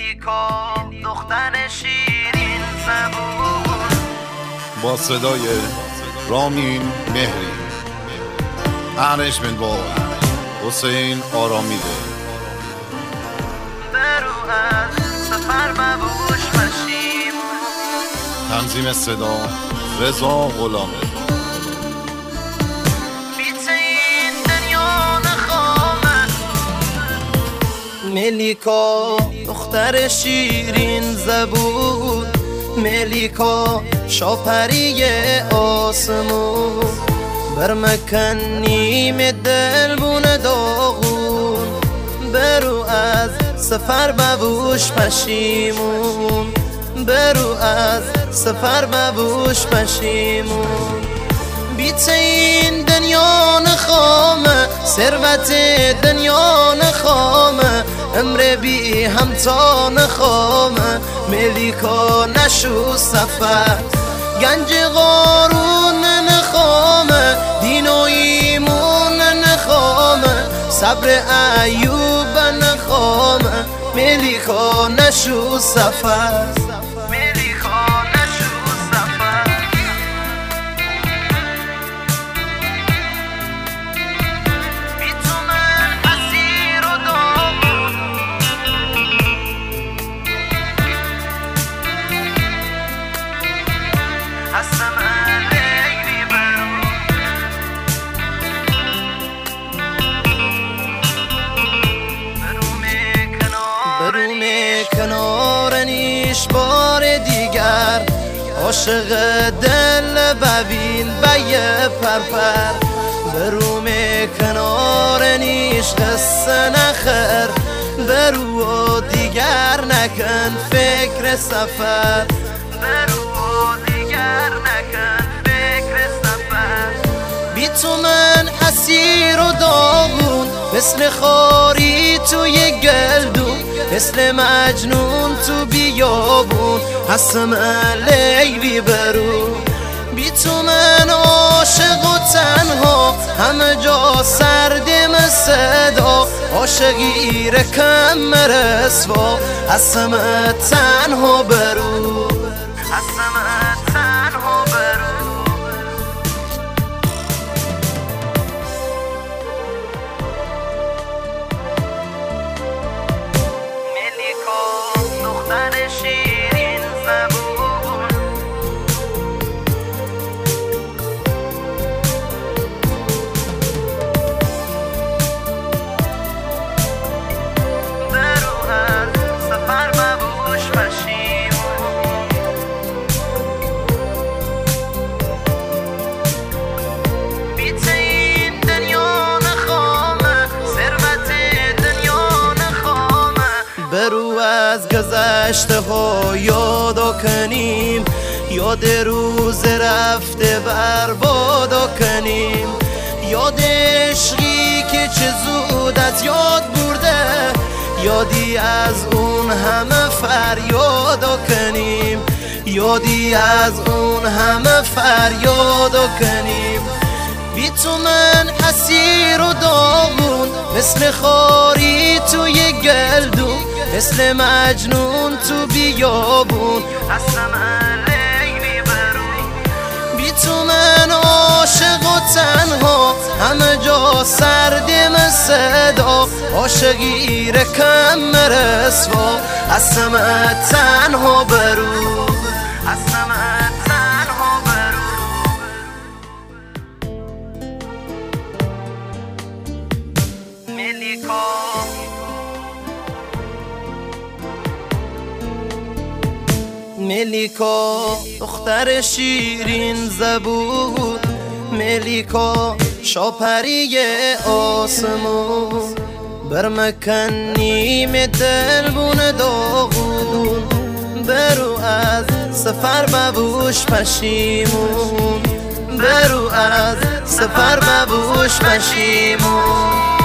ملیکا دختر شیرین زبون، با صدای رامین مهری، انیجمنت با حسین آرامیده. برو از سفر مبوش پشیمون. تنظیم صدا رضا غلامه. بیت این دنیا نخوامه. ملیکا دختر شیرین زبون، ملیکا شاپری آسمون، برمکن نیم دل بونه داغون. برو از سفر مبوش پشیمون، برو از سفر مبوش پشیمون. بیت این دنیا نخوامه، ثروت دنیا نخوامه، عمر بی همتا نخوامه. ملیکا نشو سفر، گنج قارون نخوامه، دین و ایمون نخوامه، صبر ایوب نخوامه. ملیکا نشو سفر، ملیکا نشو سفر. بی تو من اسیر و داغون، هستم لیلی برون. بروم کنار نیش بار دیگر، عاشق دل ببین بیه پرپر. بروم کنار نیش قصه نخر، برو و دیگر نکن فکر سفر. برو و دیگر نکن فکر سفر. بی تو من اسیر و داغون، مثل خاری توی گلدون، مثل مجنون تو بیابون، هستم لیلی برون. بی تو من عاشق و تنها، همه جا سردم صدا، عاشقی رکم رسوا، هستم تنها برون، هستم تنها برون. دختر شیرین زبون، برو از سفر مبوش پشیمون. بیت این دنیا نخوامه، ثروت دنیا نخوامه. برو از گذشته ها یادا کنیم، یاد روز رفته بربادا کنیم، یاد عشقی که چه زود از یاد برده، یادی از اون همه فریادا کنیم، یادی از اون همه فریادا کنیم. بی تو من اسیر و داغون، مثل خاری توی گلدون، مثل مجنون تو بیابون، هستم لیلی برون. بی تو من عاشق و تنها، همه جا سردم صدا، عاشقی رکم رسوا، هستم تنها برون، هستم تنها برون. ملیکا ملیکا دختر شیرین زبون، ملیکا شاپری آسمون، برمکن نیم دل بونه داغون. برو از سفر مبوش پشیمون، برو از سفر مبوش پشیمون.